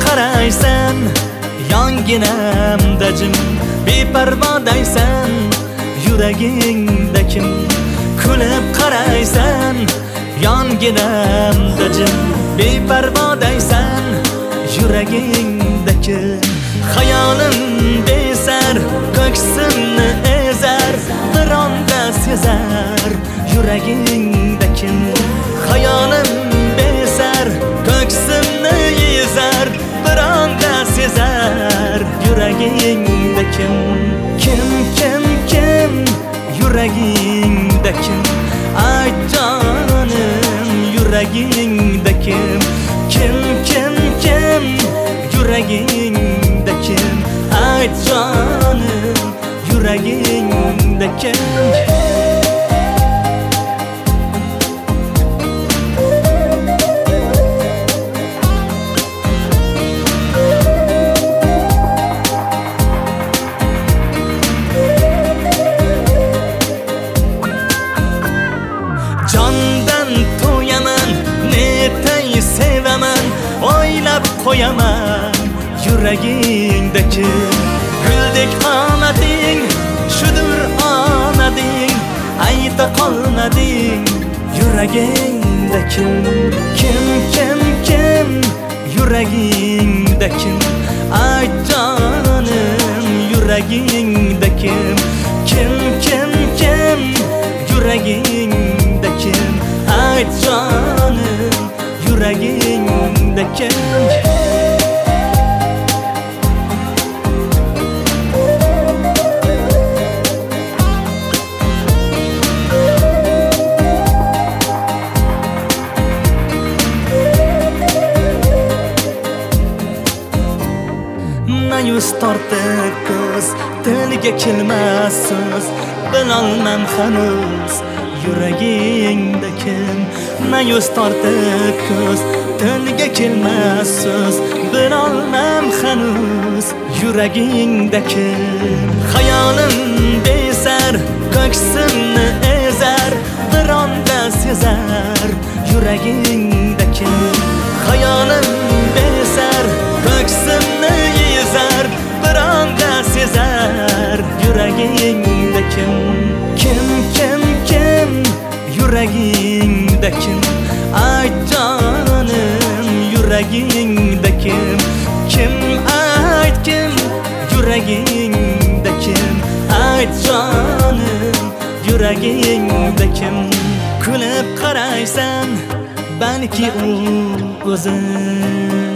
qaraysan yonginamda jim beparvodaysan yuragingda kim kulib qaraysan yonginamda jim beparvodaysan yuragingda kim xayolim besar ko'ksimni ezar bir onda sezar yuragingda kim xayolim besar ko'ksimni ezar bir onda sezar yuragingda kim yuragingda kim ay jonim yuragingda kim yuragingda kim ay jonim yuragingda kim Candan to'yaman netay sevaman o'ylab qo'yaman yuragingda kim guldek omading shudur omading ayta qolmading yuragingda kim yuragingda kim ay jonim yuragingda kim yuragingda kim ay jonim yuragingda kim Ma'yus tortib ko'z tiliga kelmas so'z bilolmam hanuz yuragingda kim ma'yus tortib ko'z tiliga kelmas so'z bilolmam hanuz yuragingda kim xayolim besar ko'ksimni ezar bir onda sezar yuragingda kim xayolim besar ko'ksimni ezar bir onda sezar yuragingda kim yuragingda kim ay jonim yuragingda kim ayt yuragingda kim ay jonim yuragingda kim kulib qaraysan balki u o'zi